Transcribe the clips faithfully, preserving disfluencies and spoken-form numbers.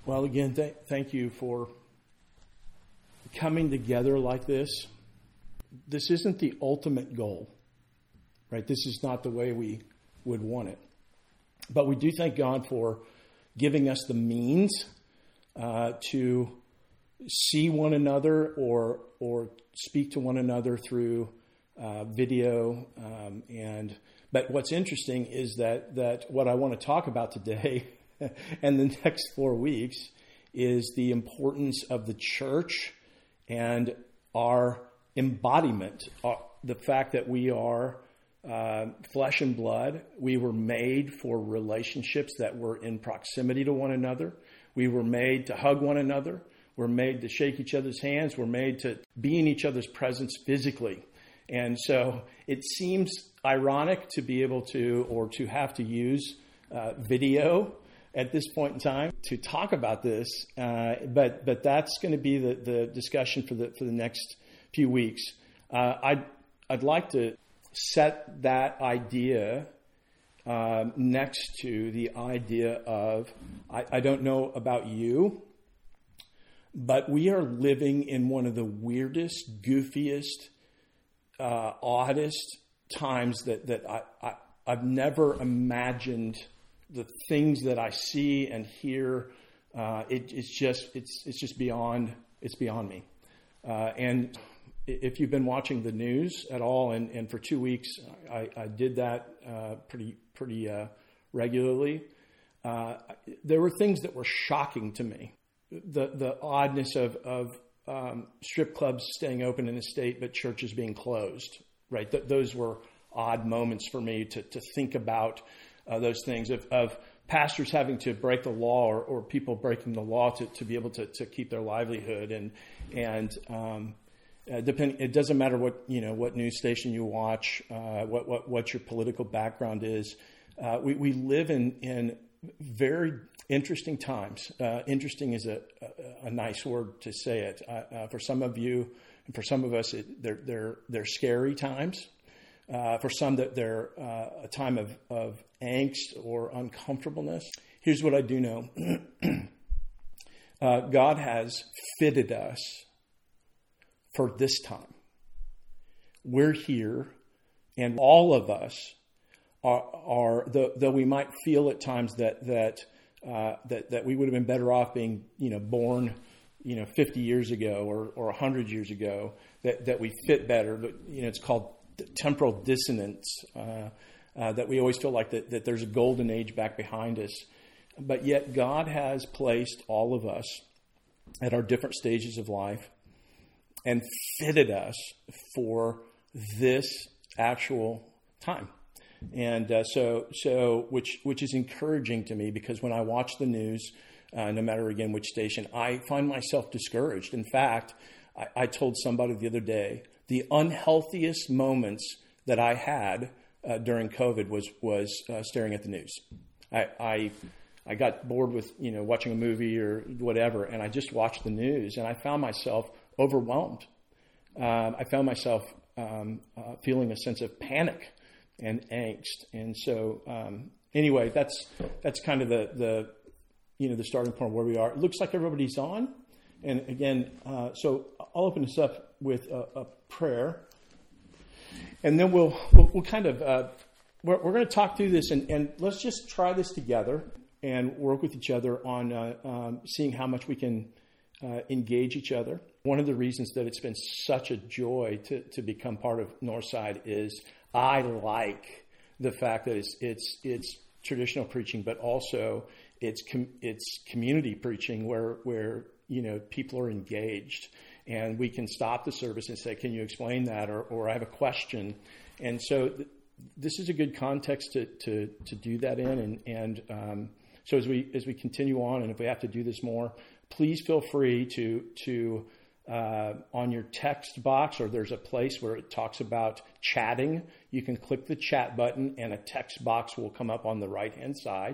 Well, again, th- thank you for coming together like this. This isn't the ultimate goal, right? This is not the way we would want it. But we do thank God for giving us the means uh, to see one another or or speak to one another through uh, video. Um, and but what's interesting is that that what I want to talk about today and the next four weeks is the importance of the church and our embodiment, uh, the fact that we are uh, flesh and blood. We were made for relationships that were in proximity to one another. We were made to hug one another. We're made to shake each other's hands. We're made to be in each other's presence physically. And so it seems ironic to be able to, or to have to use uh, video at this point in time to talk about this, uh, but but that's going to be the, the discussion for the for the next few weeks. Uh, I'd I'd like to set that idea uh, next to the idea of I, I don't know about you, but we are living in one of the weirdest, goofiest, uh, oddest times that that I, I I've never imagined. The things that I see and hear, uh, it, it's just it's it's just beyond it's beyond me. Uh, and if you've been watching the news at all, and, and for two weeks I, I did that uh, pretty pretty uh, regularly, uh, there were things that were shocking to me. The the oddness of of um, strip clubs staying open in a state but churches being closed. Right, Th- those were odd moments for me to to think about. Uh, those things of, of pastors having to break the law or, or people breaking the law to, to be able to, to keep their livelihood. And, and, um, uh, depend, it doesn't matter what, you know, what news station you watch, uh, what, what, what your political background is. Uh, we, we live in, in very interesting times. Uh, interesting is a, a, a nice word to say it. Uh, uh, for some of you and for some of us, it, they're, they're, they're scary times. Uh, for some, that they're uh, a time of, of angst or uncomfortableness. Here's what I do know. uh, God has fitted us for this time. We're here, and all of us are, are though, though we might feel at times that that uh, that that we would have been better off being, you know, born, you know, fifty years ago or or one hundred years ago, that, that we fit better. But, you know, it's called temporal dissonance, uh, uh, that we always feel like that, that there's a golden age back behind us. But yet God has placed all of us at our different stages of life and fitted us for this actual time. And uh, so, so which which is encouraging to me, because when I watch the news, uh, no matter again which station, I find myself discouraged. In fact, I, I told somebody the other day, the unhealthiest moments that I had uh, during COVID was was uh, staring at the news. I, I I got bored with, you know, watching a movie or whatever, and I just watched the news, and I found myself overwhelmed. Um, I found myself um, uh, feeling a sense of panic and angst, and so um, anyway, that's that's kind of the the you know the starting point where we are. It looks like everybody's on, and again, uh, so I'll open this up with a, a prayer, and then we'll we'll, we'll kind of uh, we're, we're going to talk through this, and, and let's just try this together and work with each other on uh, um, seeing how much we can uh, engage each other. One of the reasons that it's been such a joy to to become part of Northside is I like the fact that it's it's it's traditional preaching, but also it's com- it's community preaching where where you know people are engaged. And we can stop the service and say, can you explain that? Or, or I have a question. And so th- this is a good context to, to, to do that in. And, and um, so as we as we continue on, and if we have to do this more, please feel free to, to uh, on your text box, or there's a place where it talks about chatting. You can click the chat button and a text box will come up on the right-hand side.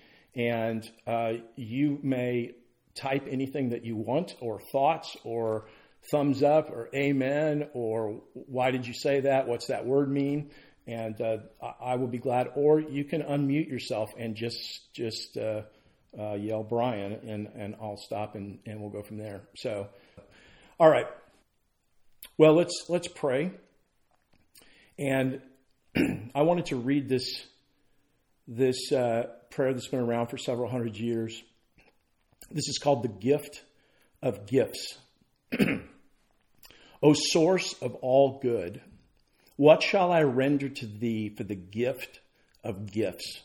And uh, you may type anything that you want, or thoughts, or thumbs up, or amen, or why did you say that? What's that word mean? And uh, I will be glad. Or you can unmute yourself and just just uh, uh, yell Brian, and, and I'll stop and, and we'll go from there. So, all right. Well, let's let's pray. And I wanted to read this this uh, prayer that's been around for several hundred years. This is called the gift of gifts. O source of all good, what shall I render to thee for the gift of gifts?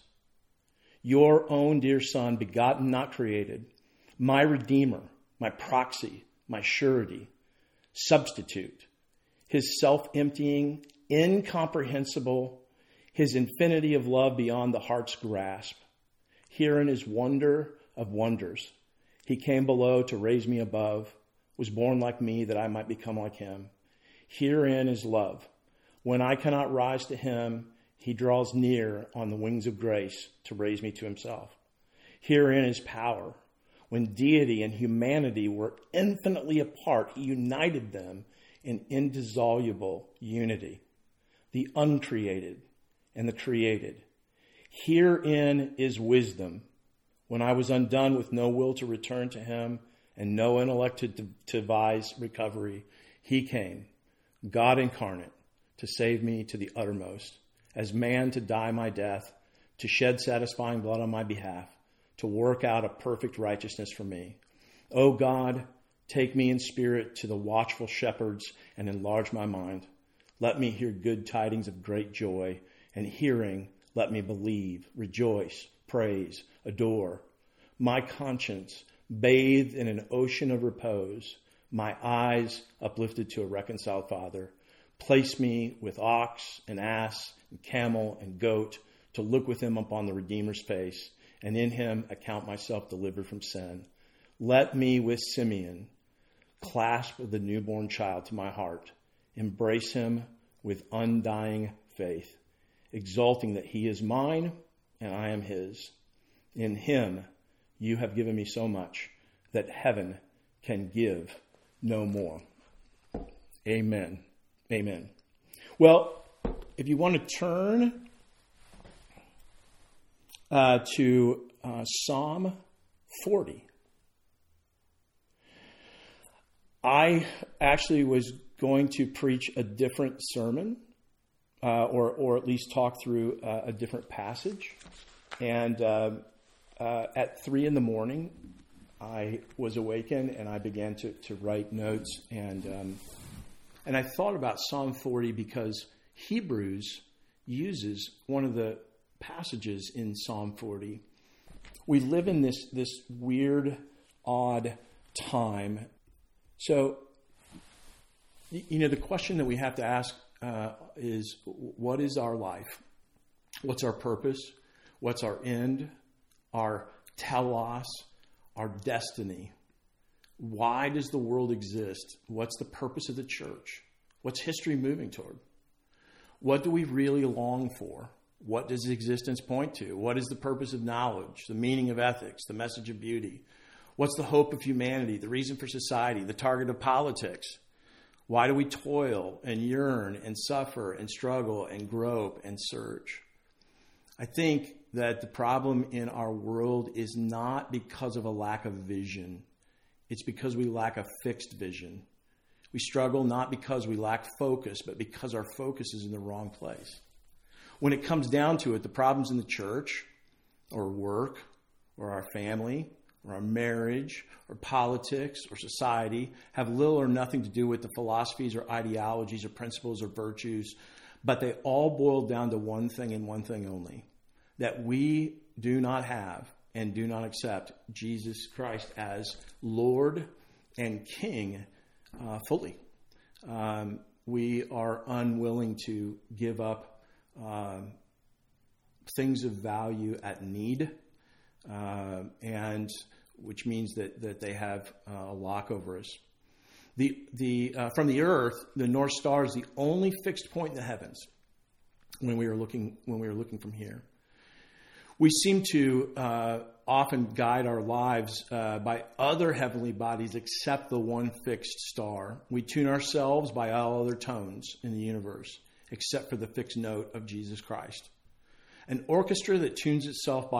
Your own dear Son, begotten, not created, my Redeemer, my proxy, my surety, substitute, his self-emptying, incomprehensible, his infinity of love beyond the heart's grasp. Herein is wonder of wonders. He came below to raise me above, was born like me that I might become like him. Herein is love. When I cannot rise to him, he draws near on the wings of grace to raise me to himself. Herein is power. When deity and humanity were infinitely apart, he united them in indissoluble unity. The uncreated and the created. Herein is wisdom. When I was undone with no will to return to him and no intellect to devise recovery, he came, God incarnate, to save me to the uttermost, as man to die my death, to shed satisfying blood on my behalf, to work out a perfect righteousness for me. O God, take me in spirit to the watchful shepherds and enlarge my mind. Let me hear good tidings of great joy, and hearing, let me believe, rejoice, praise, adore. My conscience, bathed in an ocean of repose, my eyes uplifted to a reconciled Father, place me with ox and ass and camel and goat to look with him upon the Redeemer's face, and in him account myself delivered from sin. Let me with Simeon clasp the newborn child to my heart, embrace him with undying faith, exulting that he is mine and I am his. In him you have given me so much that heaven can give no more. Amen. Amen. Well, if you want to turn uh, to uh, Psalm forty. I actually was going to preach a different sermon, uh, or or at least talk through uh, a different passage. And uh, uh, at three in the morning, I was awakened and I began to, to write notes. And um, and I thought about Psalm forty because Hebrews uses one of the passages in Psalm forty. We live in this this weird, odd time. So, you know, the question that we have to ask uh, is, what is our life? What's our purpose? What's our end? Our telos? Our destiny? Why does the world exist? What's the purpose of the church? What's history moving toward? What do we really long for? What does existence point to? What is the purpose of knowledge? The meaning of ethics? The message of beauty? What's the hope of humanity? The reason for society? The target of politics? Why do we toil and yearn and suffer and struggle and grope and search? I think that the problem in our world is not because of a lack of vision. It's because we lack a fixed vision. We struggle not because we lack focus, but because our focus is in the wrong place. When it comes down to it, the problems in the church or work or our family or our marriage or politics or society have little or nothing to do with the philosophies or ideologies or principles or virtues, but they all boil down to one thing and one thing only, that we do not have and do not accept Jesus Christ as Lord and King uh, fully. Um, we are unwilling to give up um, things of value at need, uh, and which means that, that they have uh, a lock over us. The the uh, from the earth, the North Star is the only fixed point in the heavens. When we were looking when we were looking from here, we seem to uh, often guide our lives uh, by other heavenly bodies except the one fixed star. We tune ourselves by all other tones in the universe except for the fixed note of Jesus Christ. An orchestra that tunes itself by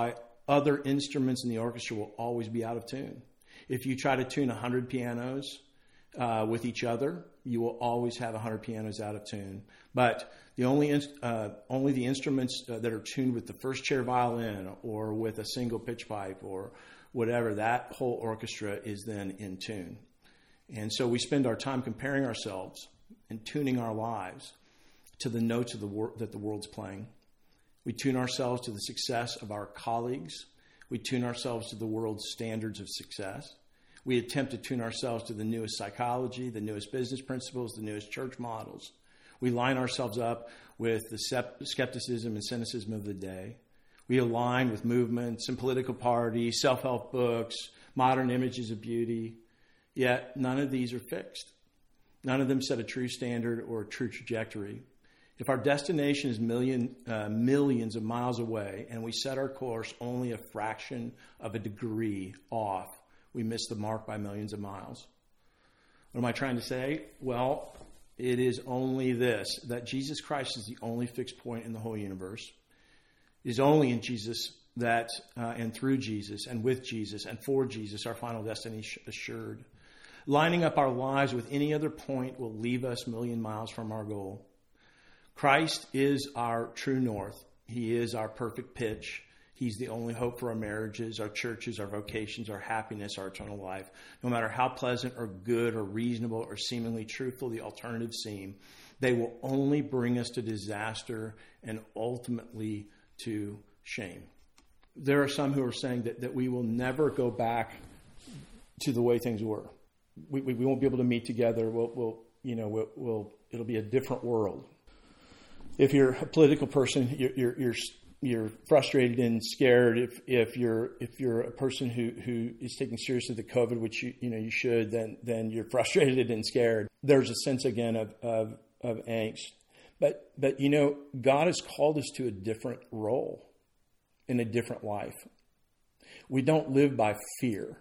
other instruments in the orchestra will always be out of tune. If you try to tune one hundred pianos uh, with each other, you will always have one hundred pianos out of tune. But the only uh, only the instruments uh, that are tuned with the first chair violin or with a single pitch pipe or whatever, that whole orchestra is then in tune. And so we spend our time comparing ourselves and tuning our lives to the notes of the wor- that the world's playing. We tune ourselves to the success of our colleagues. We tune ourselves to the world's standards of success. We attempt to tune ourselves to the newest psychology, the newest business principles, the newest church models. We line ourselves up with the skepticism and cynicism of the day. We align with movements and political parties, self-help books, modern images of beauty. Yet none of these are fixed. None of them set a true standard or a true trajectory. If our destination is million, uh, millions of miles away and we set our course only a fraction of a degree off, we miss the mark by millions of miles. What am I trying to say? Well, it is only this, that Jesus Christ is the only fixed point in the whole universe. It is only in Jesus that, uh, and through Jesus, and with Jesus, and for Jesus, our final destiny assured. Lining up our lives with any other point will leave us a million miles from our goal. Christ is our true north. He is our perfect pitch. He's the only hope for our marriages, our churches, our vocations, our happiness, our eternal life. No matter how pleasant or good or reasonable or seemingly truthful the alternatives seem, they will only bring us to disaster and ultimately to shame. There are some who are saying that, that we will never go back to the way things were. We, we, we won't be able to meet together. We'll, we'll you know, we'll, we'll, it'll be a different world. If you're a political person, you're, you're, you're, you're frustrated and scared. If, if you're, if you're a person who, who is taking seriously the COVID, which you, you know, you should, then, then you're frustrated and scared. There's a sense again of, of, of angst. But, but, you know, God has called us to a different role in a different life. We don't live by fear.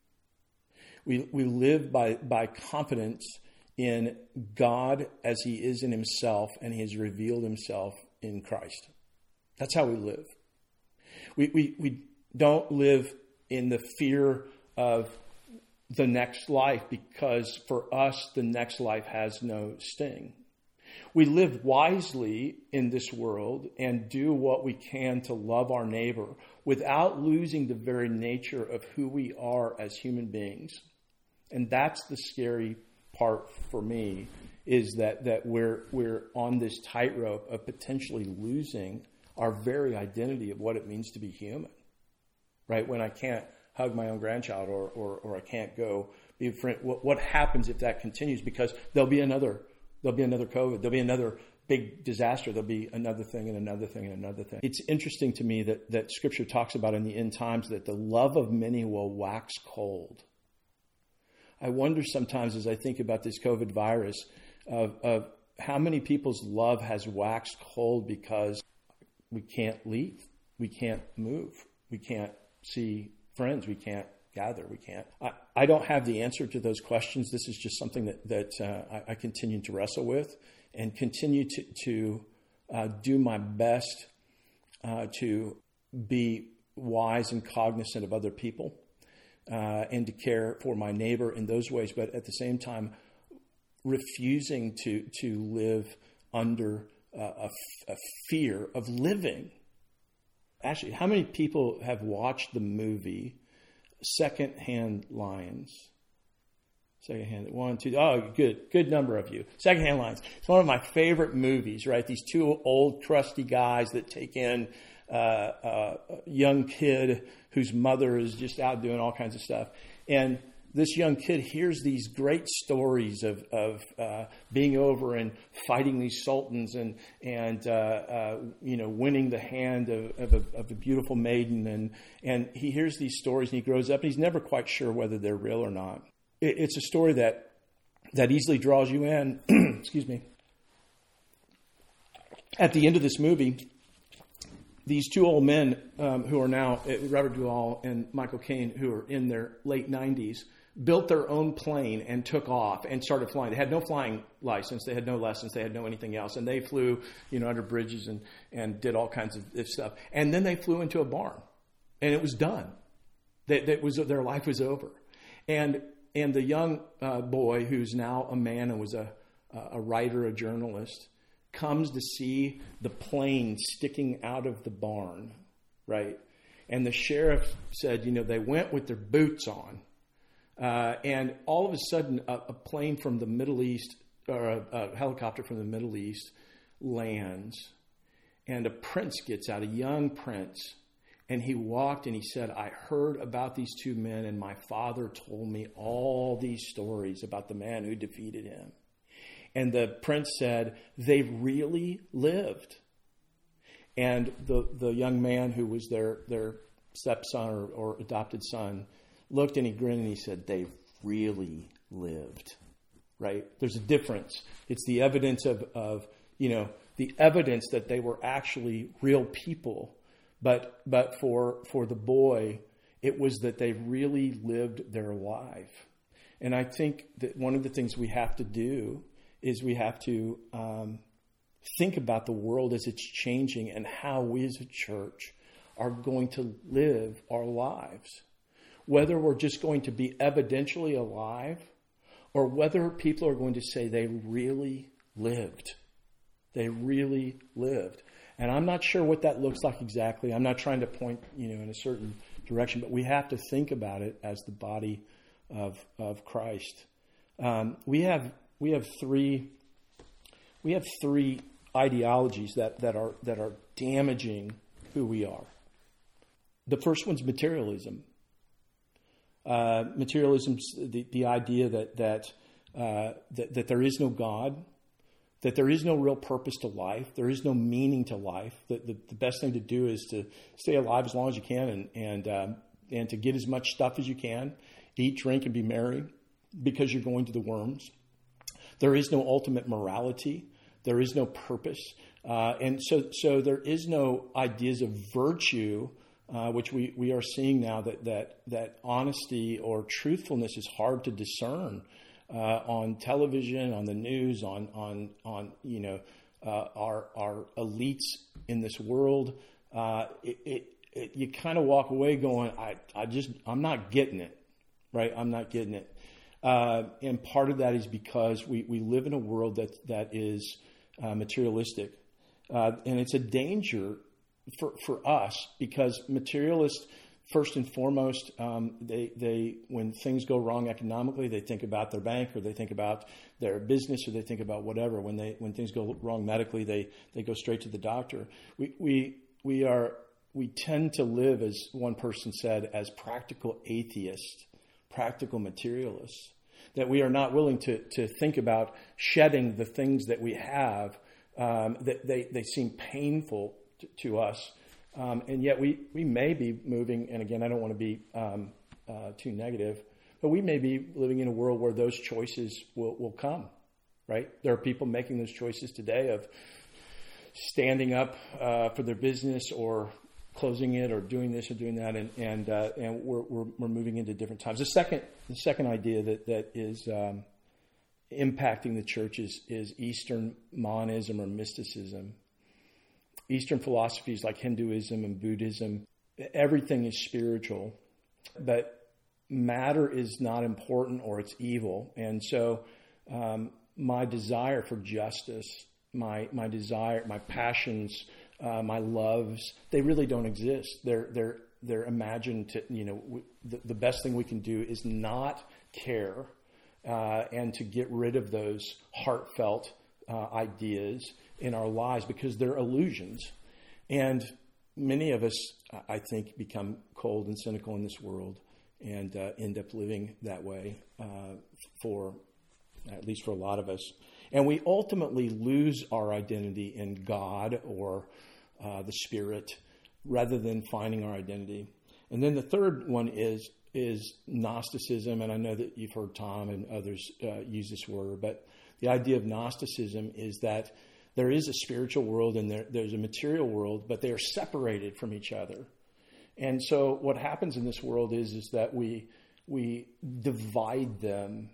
We, we live by, by confidence in God as he is in himself, and he has revealed himself in Christ. That's how we live. We, we, we don't live in the fear of the next life, because for us, the next life has no sting. We live wisely in this world and do what we can to love our neighbor without losing the very nature of who we are as human beings. And that's the scary part for me, is that, that we're we're on this tightrope of potentially losing our very identity of what it means to be human, right? When I can't hug my own grandchild, or or, or I can't go be a friend. What, what happens if that continues? Because there'll be another there'll be another COVID, there'll be another big disaster, there'll be another thing and another thing and another thing. It's interesting to me that that Scripture talks about in the end times that the love of many will wax cold. I wonder sometimes, as I think about this COVID virus, of, of how many people's love has waxed cold because we can't leave, we can't move, we can't see friends, we can't gather, we can't. I, I don't have the answer to those questions. This is just something that, that uh, I, I continue to wrestle with and continue to, to uh, do my best uh, to be wise and cognizant of other people. Uh, and to care for my neighbor in those ways, but at the same time, refusing to to live under uh, a, a fear of living. Actually, how many people have watched the movie Secondhand Lions? Secondhand, one, two, oh, good, good number of you. Secondhand Lions. It's one of my favorite movies, right? These two old, crusty guys that take in uh, uh, a young kid whose mother is just out doing all kinds of stuff. And this young kid hears these great stories of, of uh, being over and fighting these sultans and, and uh, uh, you know, winning the hand of, of, a, of a beautiful maiden. And, and he hears these stories and he grows up and he's never quite sure whether they're real or not. It, it's a story that, that easily draws you in. Excuse me. At the end of this movie, these two old men um, who are now, Robert Duvall and Michael Caine, who are in their late nineties, built their own plane and took off and started flying. They had no flying license. They had no lessons. They had no anything else. And they flew, you know, under bridges and, and did all kinds of stuff. And then they flew into a barn. and it was done. That, that was their life was over. And and the young uh, boy, who's now a man and was a a writer, a journalist, comes to see the plane sticking out of the barn, right? And the sheriff said, you know, they went with their boots on. Uh, and all of a sudden, a, a plane from the Middle East, or a, a helicopter from the Middle East lands. And a prince gets out, a young prince. And he walked and he said, I heard about these two men, and my father told me all these stories about the man who defeated him. And the prince said, they really lived. And the, the young man who was their, their stepson or, or adopted son looked and he grinned and he said, they really lived, right? There's a difference. It's the evidence of, of, you know, the evidence that they were actually real people. But but for for the boy, it was that they really lived their life. And I think that one of the things we have to do is we have to um, think about the world as it's changing and how we as a church are going to live our lives. Whether we're just going to be evidentially alive or whether people are going to say they really lived. They really lived. And I'm not sure what that looks like exactly. I'm not trying to point, you know, in a certain direction, but we have to think about it as the body of of Christ. Um, we have we have three we have three ideologies that, that are that are damaging who we are. The first one's materialism. Uh, materialism's the, the idea that that, uh, that that there is no God, that there is no real purpose to life, there is no meaning to life. That the, the best thing to do is to stay alive as long as you can, and and um, and to get as much stuff as you can, eat, drink, and be merry, because you're going to the worms. There is no ultimate morality. There is no purpose, uh, and so so there is no ideas of virtue. Uh, which we, we are seeing now that, that that honesty or truthfulness is hard to discern uh, on television, on the news, on on on you know uh, our our elites in this world. Uh, it, it, it you kind of walk away going, I I just I'm not getting it, right? I'm not getting it, uh, and part of that is because we, we live in a world that that is uh, materialistic, uh, and it's a danger For, for us, because materialists, first and foremost, um, they they when things go wrong economically, they think about their bank, or they think about their business, or they think about whatever. When they when things go wrong medically, they they go straight to the doctor. We we we are we tend to live, as one person said, as practical atheists, practical materialists. That we are not willing to to think about shedding the things that we have. Um, that they they seem painful To, to us, um, and yet we, we may be moving, and again, I don't want to be um, uh, too negative, but we may be living in a world where those choices will, will come, right? There are people making those choices today of standing up uh, for their business or closing it or doing this or doing that, and and uh, and we're, we're we're moving into different times. The second the second idea that that is um, impacting the church is is Eastern monism or mysticism. Eastern philosophies like Hinduism and Buddhism, everything is spiritual, but matter is not important or it's evil. And so um, my desire for justice, my my desire, my passions, uh, my loves, they really don't exist. They're they're they're imagined to, you know, we, the, the best thing we can do is not care uh, and to get rid of those heartfelt uh, ideas in our lives, because they're illusions. And many of us, I think, become cold and cynical in this world and uh, end up living that way uh, for, at least for a lot of us. And we ultimately lose our identity in God or uh, the Spirit rather than finding our identity. And then the third one is is Gnosticism, and I know that you've heard Tom and others uh, use this word, but the idea of Gnosticism is that there is a spiritual world and there, there's a material world, but they are separated from each other. And so what happens in this world is, is that we we divide them,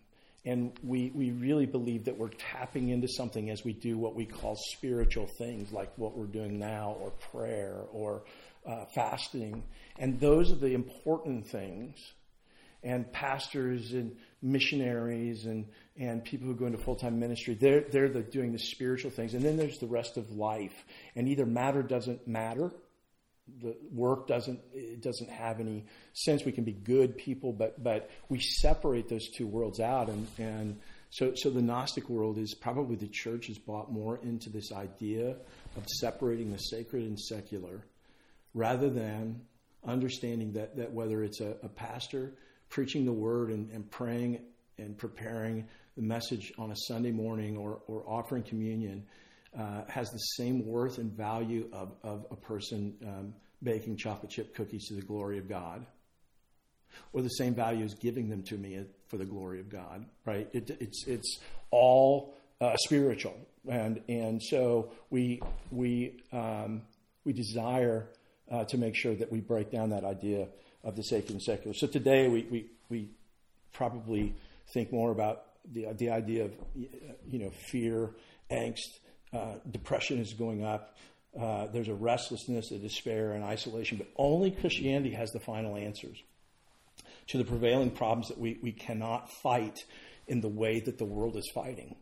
And we, we really believe that we're tapping into something as we do what we call spiritual things, like what we're doing now, or prayer, or uh, fasting. And those are the important things. And pastors and missionaries and, and people who go into full-time ministry, they're, they're the, doing the spiritual things. And then there's the rest of life. And either matter doesn't matter. The work doesn't, it doesn't have any sense. We can be good people, but, but we separate those two worlds out. And, and so, so the Gnostic world is probably the church has bought more into this idea of separating the sacred and secular, rather than understanding that, that whether it's a, a pastor preaching the word and, and praying and preparing the message on a Sunday morning, or, or offering communion, uh, has the same worth and value of, of a person um, baking chocolate chip cookies to the glory of God, or the same value as giving them to me for the glory of God, right? It, it's it's all uh, spiritual, and and so we we um, we desire uh, to make sure that we break down that idea of the sacred and secular. So today we, we, we probably think more about the the idea of, you know, fear, angst, uh, depression is going up. Uh, there's a restlessness, a despair, and isolation. But only Christianity has the final answers to the prevailing problems that we, we cannot fight in the way that the world is fighting.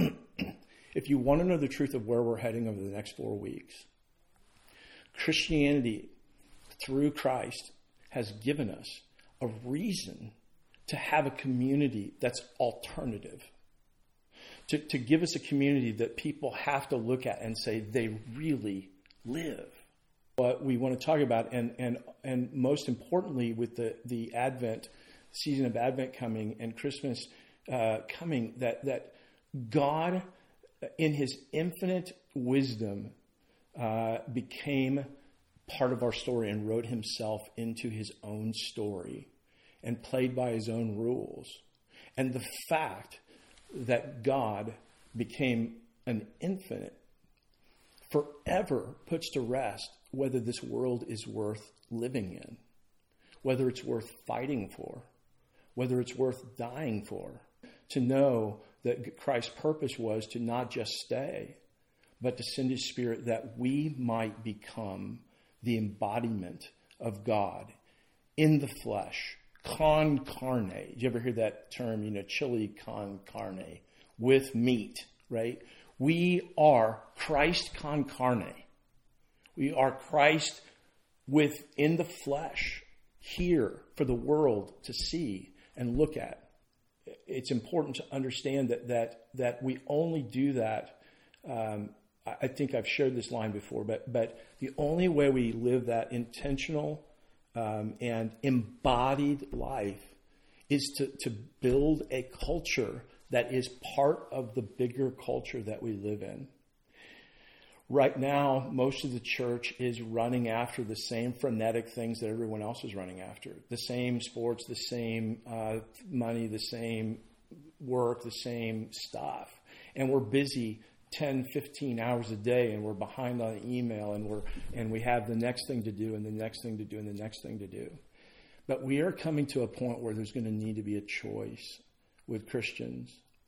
If you want to know the truth of where we're heading over the next four weeks, Christianity, through Christ, has given us a reason to have a community that's alternative, to, to give us a community that people have to look at and say they really live. What we want to talk about, and and and most importantly, with the, the Advent, season of Advent coming and Christmas uh, coming, that, that God, in his infinite wisdom, uh, became part of our story and wrote himself into his own story and played by his own rules. And the fact that God became an infinite forever puts to rest whether this world is worth living in, whether it's worth fighting for, whether it's worth dying for. To know that Christ's purpose was to not just stay, but to send his Spirit that we might become the embodiment of God in the flesh, con carne. Did you ever hear that term, you know, chili con carne, with meat, right? We are Christ con carne. We are Christ within the flesh, here for the world to see and look at. It's important to understand that that that we only do that. Um, I think I've shared this line before, but but the only way we live that intentional um, and embodied life is to, to build a culture that is part of the bigger culture that we live in. Right now, most of the church is running after the same frenetic things that everyone else is running after. The same sports, the same uh, money, the same work, the same stuff. And we're busy ten, fifteen hours a day, and we're behind on email, and we're and we have the next thing to do and the next thing to do and the next thing to do. But we are coming to a point where there's going to need to be a choice with Christians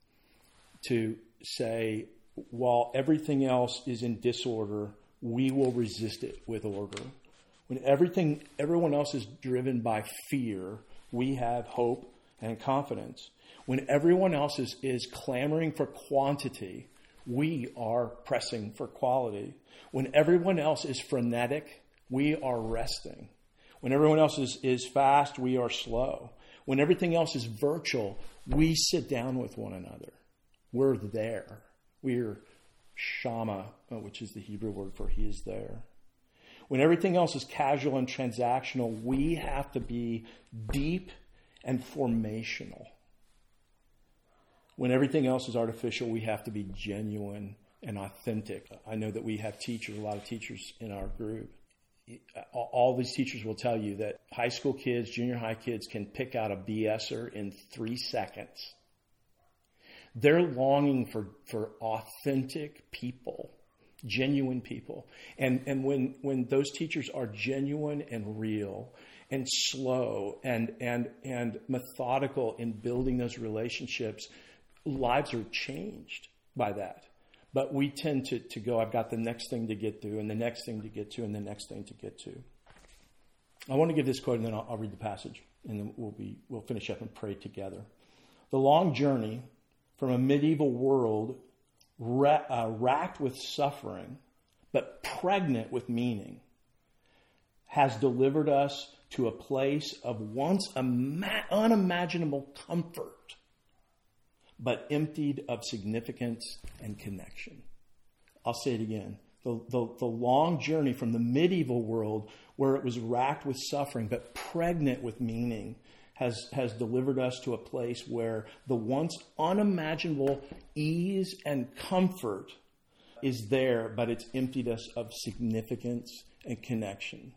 to say, while everything else is in disorder, we will resist it with order. When everything, everyone else is driven by fear, we have hope and confidence. When everyone else is, is clamoring for quantity, we are pressing for quality. When everyone else is frenetic, we are resting. When everyone else is, is fast, we are slow. When everything else is virtual, we sit down with one another. We're there. We're shama, which is the Hebrew word for he is there. When everything else is casual and transactional, we have to be deep and formational. When everything else is artificial, we have to be genuine and authentic. I know that we have teachers, a lot of teachers in our group. All these teachers will tell you that high school kids, junior high kids can pick out a BSer in three seconds. They're longing for, for authentic people, genuine people. And and when, when those teachers are genuine and real, and slow and and and methodical in building those relationships, lives are changed by that. But we tend to, to go, I've got the next thing to get to, and the next thing to get to, and the next thing to get to. I want to give this quote, and then I'll, I'll read the passage, and then we'll be we'll finish up and pray together. The long journey from a medieval world ra- uh, racked with suffering, but pregnant with meaning, has delivered us to a place of once ima- unimaginable comfort, but emptied of significance and connection. I'll say it again. The, the, the long journey from the medieval world, where it was racked with suffering, but pregnant with meaning, has, has delivered us to a place where the once unimaginable ease and comfort is there, but it's emptied us of significance and connection.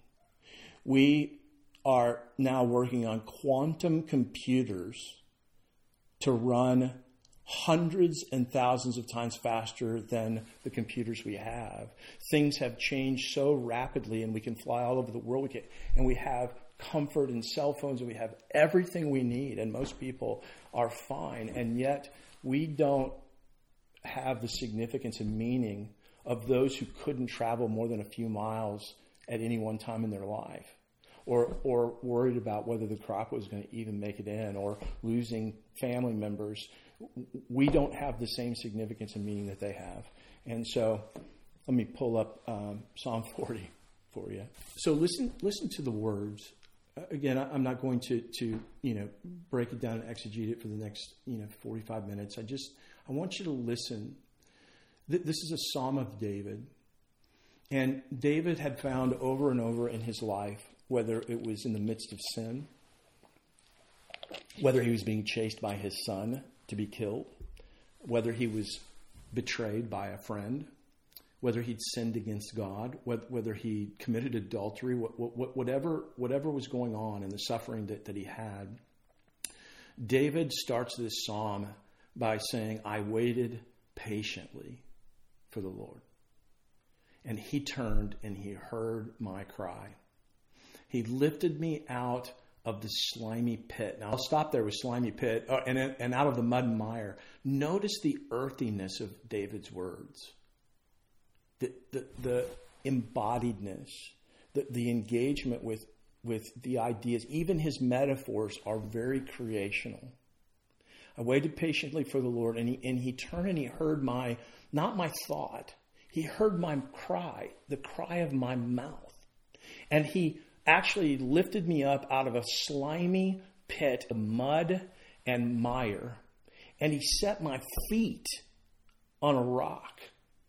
We are now working on quantum computers to run hundreds and thousands of times faster than the computers we have. Things have changed so rapidly, and we can fly all over the world. We can, and we have comfort in cell phones, and we have everything we need, and most people are fine. And yet we don't have the significance and meaning of those who couldn't travel more than a few miles at any one time in their life, or or worried about whether the crop was going to even make it in, or losing family members. We don't have the same significance and meaning that they have. And so let me pull up um, Psalm forty for you. So listen listen to the words. Again, I'm not going to, to you know break it down and exegete it for the next you know forty-five minutes. I just I want you to listen. This is a Psalm of David. And David had found over and over in his life, whether it was in the midst of sin, whether he was being chased by his son to be killed, whether he was betrayed by a friend, whether he'd sinned against God, whether he committed adultery, whatever whatever was going on in the suffering that, that he had, David starts this psalm by saying, I waited patiently for the Lord. And he turned and he heard my cry. He lifted me out of the slimy pit. Now I'll stop there with slimy pit uh, and, and out of the mud and mire. Notice the earthiness of David's words. The, the, the embodiedness, the, the engagement with, with the ideas. Even his metaphors are very creational. I waited patiently for the Lord, and he, and he turned and he heard my, not my thought, he heard my cry, the cry of my mouth. And he actually lifted me up out of a slimy pit of mud and mire, and he set my feet on a rock.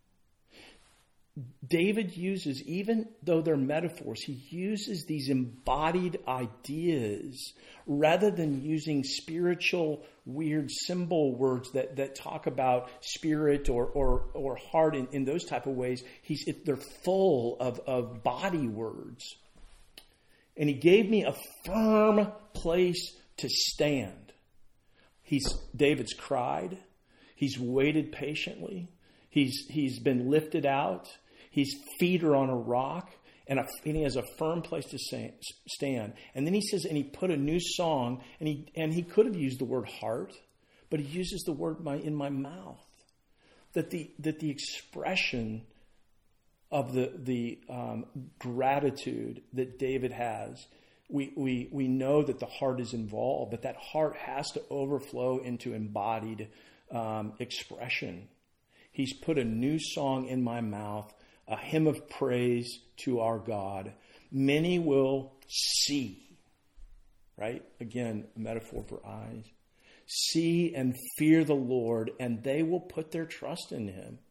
David uses, even though they're metaphors, he uses these embodied ideas rather than using spiritual, weird symbol words that, that talk about spirit or or, or heart in, in those type of ways. He's it, they're full of, of body words. And he gave me a firm place to stand. He's David's cried. He's waited patiently. He's he's been lifted out. His feet are on a rock, and, a, and he has a firm place to stand. And then he says, and he put a new song, and he and he could have used the word heart, but he uses the word my, in my mouth. That the that the expression of the the um, gratitude that David has, we, we we know that the heart is involved, but that heart has to overflow into embodied um, expression. He's put a new song in my mouth, a hymn of praise to our God. Many will see, right? Again, a metaphor for eyes. See and fear the Lord, and they will put their trust in him.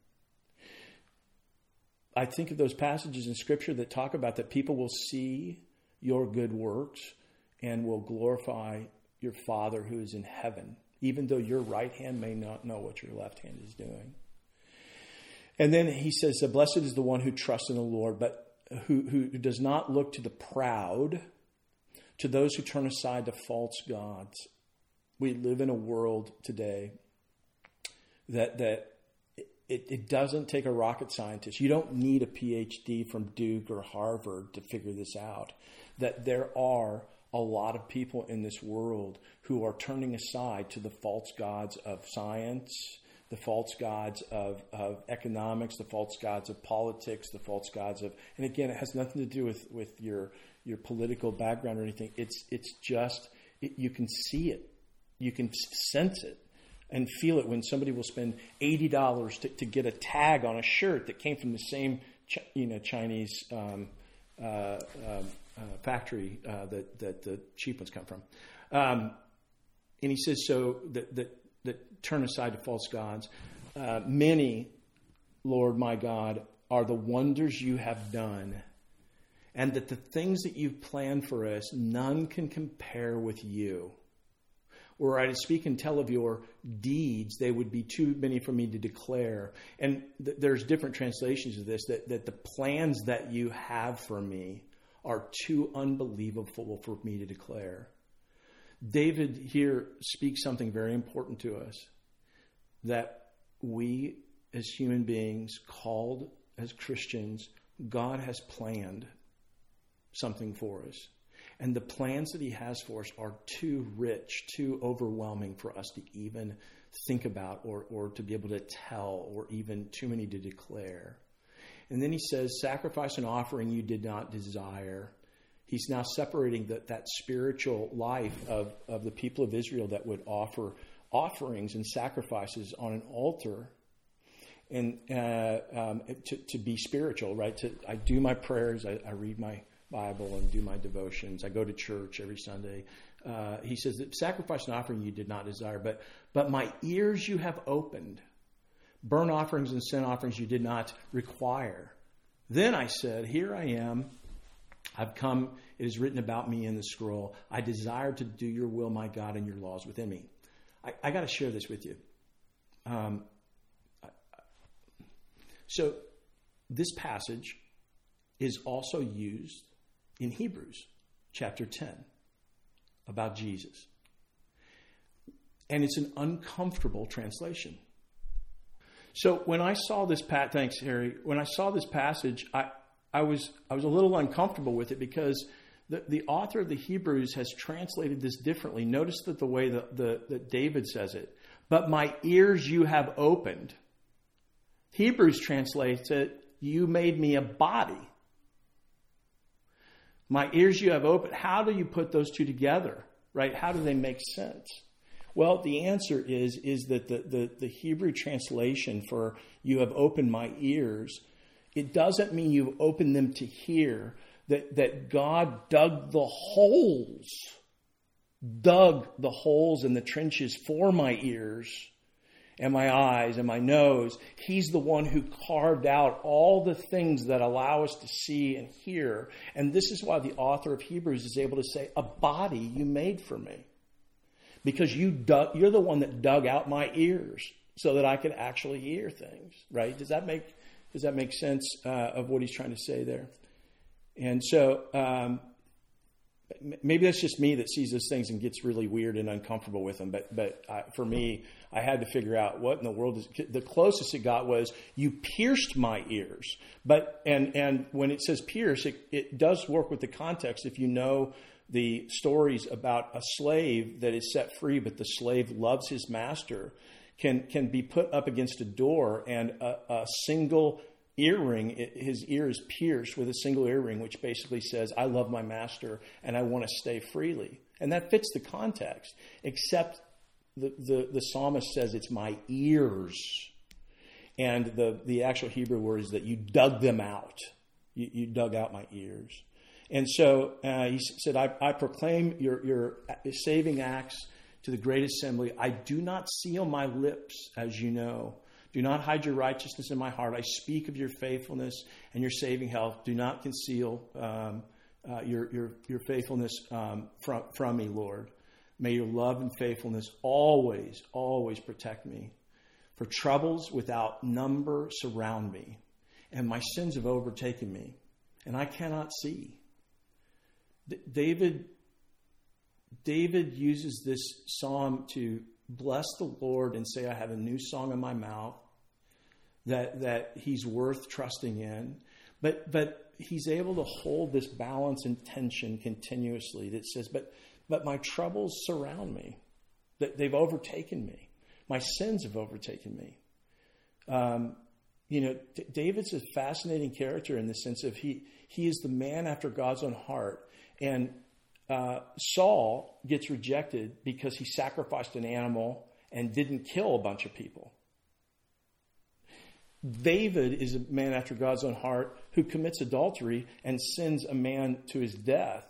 I think of those passages in Scripture that talk about that people will see your good works and will glorify your Father who is in heaven, even though your right hand may not know what your left hand is doing. And then he says, blessed is the one who trusts in the Lord, but who, who does not look to the proud, to those who turn aside to false gods. We live in a world today that that it, it doesn't take a rocket scientist. You don't need a P H D from Duke or Harvard to figure this out. that there are a lot of people in this world who are turning aside to the false gods of science, the false gods of, of economics, the false gods of politics, the false gods of, and again, it has nothing to do with, with your your political background or anything. It's it's just, it, you can see it. You can sense it and feel it when somebody will spend eighty dollars to, to get a tag on a shirt that came from the same you know, Chinese um, uh, um, uh, factory uh, that, that the cheap ones come from. Um, and he says, so that, that, that turn aside to false gods. Uh, many, Lord my God, are the wonders you have done, and that the things that you've planned for us, none can compare with you. Were I to speak and tell of your deeds, they would be too many for me to declare. And th- there's different translations of this, that, that the plans that you have for me are too unbelievable for me to declare. David here speaks something very important to us, that we as human beings, called as Christians, God has planned something for us. And the plans that he has for us are too rich, too overwhelming for us to even think about or, or to be able to tell, or even too many to declare. And then he says, sacrifice and offering you did not desire. He's now separating the, that spiritual life of, of the people of Israel that would offer offerings and sacrifices on an altar, and uh, um, to, to be spiritual, right? To, I do my prayers, I, I read my Bible and do my devotions. I go to church every Sunday. Uh, he says that sacrifice and offering you did not desire, but but my ears you have opened. Burnt offerings and sin offerings you did not require. Then I said, here I am. I've come. It is written about me in the scroll. I desire to do your will, my God, and your laws within me. I, I got to share this with you. Um, so this passage is also used in Hebrews chapter ten about Jesus. And it's an uncomfortable translation. So when I saw this pat thanks Harry, when I saw this passage, I, I was I was a little uncomfortable with it, because the, the author of the Hebrews has translated this differently. Notice that the way that, the, that David says it. But my ears you have opened. Hebrews translates it, you made me a body. My ears you have opened. How do you put those two together, right? How do they make sense? Well, the answer is, is that the, the, the Hebrew translation for you have opened my ears, it doesn't mean you've opened them to hear, that, that God dug the holes, dug the holes in the trenches for my ears and my eyes and my nose. He's the one who carved out all the things that allow us to see and hear. And this is why the author of Hebrews is able to say, a body you made for me. Because you dug, you're the one that dug out my ears so that I could actually hear things, right? Does that make, does that make sense uh, of what he's trying to say there? And so um, maybe that's just me that sees those things and gets really weird and uncomfortable with them. But but uh, for me, I had to figure out what in the world is. The closest it got was you pierced my ears. But and and when it says pierce, it, it does work with the context. If you know the stories about a slave that is set free, but the slave loves his master, can can be put up against a door, and a, a single earring, his ear is pierced with a single earring, which basically says, I love my master and I want to stay freely. And that fits the context, except the, the, the psalmist says it's my ears. And the, the actual Hebrew word is that you dug them out. You, you dug out my ears. And so uh, he said, I, I proclaim your, your saving acts to the great assembly. I do not seal my lips, as you know. Do not hide your righteousness in my heart. I speak of your faithfulness and your saving health. Do not conceal um, uh, your, your, your faithfulness um, from, from me, Lord. May your love and faithfulness always, always protect me. For troubles without number surround me, and my sins have overtaken me, and I cannot see. D- David, David uses this psalm to bless the Lord and say, I have a new song in my mouth that, that he's worth trusting in. But, but he's able to hold this balance and tension continuously that says, but but my troubles surround me. That they've overtaken me. My sins have overtaken me. Um, you know, D- David's a fascinating character in the sense of he he is the man after God's own heart. And uh, Saul gets rejected because he sacrificed an animal and didn't kill a bunch of people. David is a man after God's own heart who commits adultery and sends a man to his death.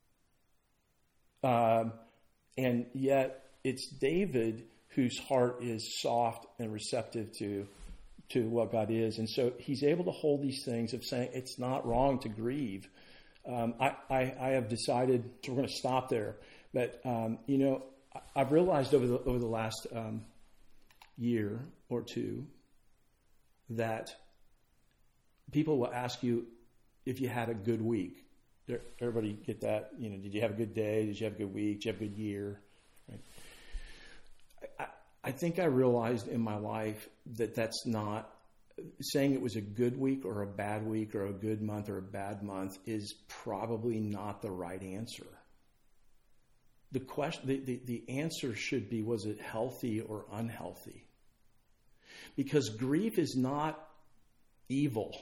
Um, and yet it's David whose heart is soft and receptive to, to what God is. And so he's able to hold these things of saying it's not wrong to grieve. Um, I, I, I have decided, so we're going to stop there. But, um, you know, I've realized over the, over the last um, year or two that people will ask you if you had a good week. Everybody get that? You know, did you have a good day? Did you have a good week? Did you have a good year? Right? I, I think I realized in my life that that's not saying it was a good week or a bad week or a good month or a bad month is probably not the right answer. The question, the, the, the answer should be, was it healthy or unhealthy? Because grief is not evil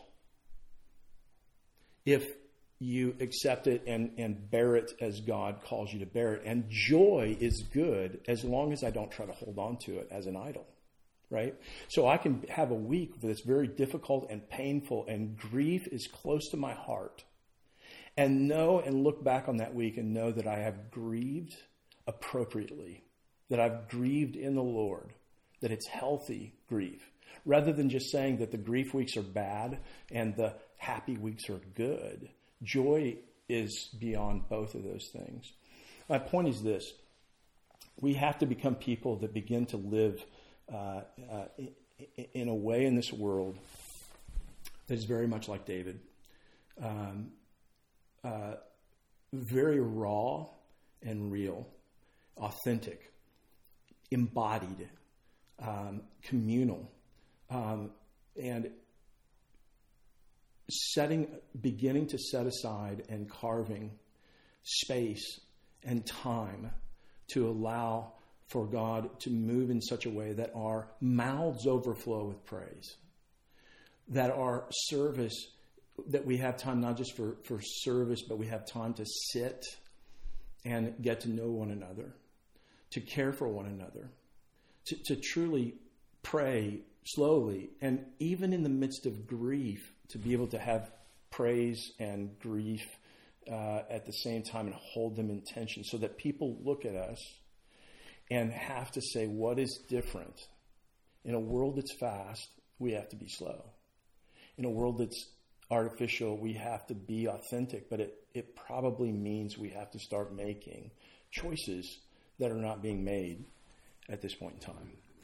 if you accept it and, and bear it as God calls you to bear it. And joy is good as long as I don't try to hold on to it as an idol, right? So I can have a week that's very difficult and painful, and grief is close to my heart, and know and look back on that week and know that I have grieved appropriately, that I've grieved in the Lord, that it's healthy grief, rather than just saying that the grief weeks are bad and the happy weeks are good. Joy is beyond both of those things. My point is this. We have to become people that begin to live uh, uh, in a way in this world that is very much like David. Um, uh, very raw and real, authentic, embodied, um, communal, um, and setting, beginning to set aside and carving space and time to allow for God to move in such a way that our mouths overflow with praise, that our service, that we have time not just for, for service, but we have time to sit and get to know one another, to care for one another, to, to truly pray slowly, and even in the midst of grief, to be able to have praise and grief uh, at the same time and hold them in tension so that people look at us and have to say, what is different? In a world that's fast, we have to be slow. In a world that's artificial, we have to be authentic, but it, it probably means we have to start making choices that are not being made at this point in time.